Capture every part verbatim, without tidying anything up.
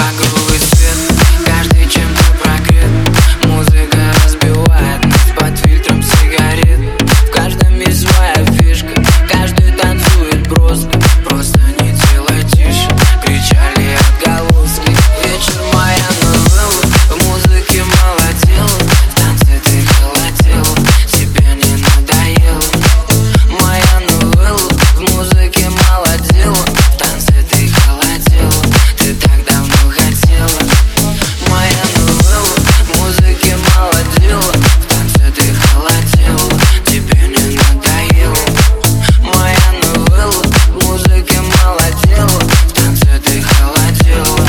багровый свет, каждый чем-то прогрет. Музыка разбивает нас под фильтром сигарет. В каждом есть своя фишка, каждый танцует броско. Просто не делай тише, кричали отголоски. Вечер моя новелла, в музыке мало дела. В танце ты холодела, тебе не надоело. Моя новелла, в музыке мало дела. В танце ты холодела, ты так давно хотела. Моя новелла, в музыке мало дела. В танце ты холодела, тебе не надоело. Моя новелла, в музыке мало дела. В танце ты холодела.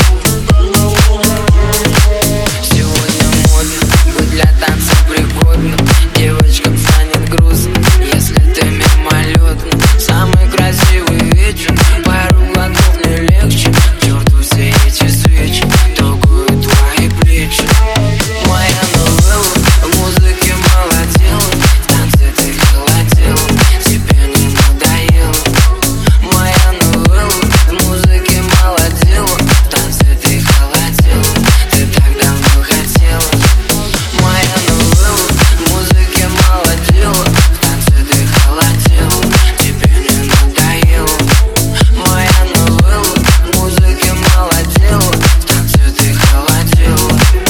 Сегодня модно быть для танца пригодным. Девочкам станет грустно, если ты мимолетна. Самый красивый вечер, пару глотков не легче. К черту все эти свечи, трогают твои плечи. Моя новелла, в музыке мало дела. В танце ты холодела, тебе не надоело. Моя новелла, в музыке мало дела. В танце ты холодела, ты так давно хотела. Моя новелла, в музыке мало дела. В танце ты холодела, тебе не надоело. Моя новелла, в музыке мало дела. В танце ты холодела.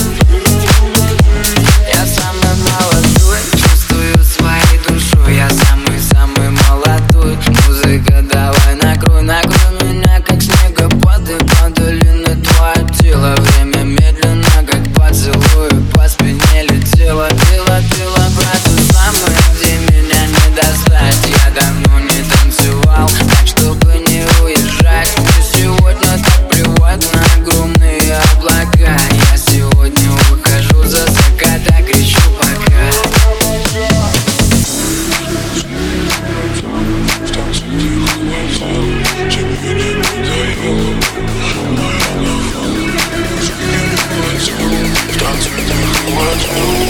Я самый молодой, чувствую своей душой. Я самый-самый молодой. Музыка, давай накрой, накрой меня, как снегопады. По долине твое тело, время медленно, как поцелуй. По спине летело, пила, пила, брат, ты самый, где меня не достать. Я давно не танцевал, так чтобы не уезжать. Мне сегодня так плевать на огромные облака. Я сегодня ухожу за закат, а кричу пока. В танце ты холодела.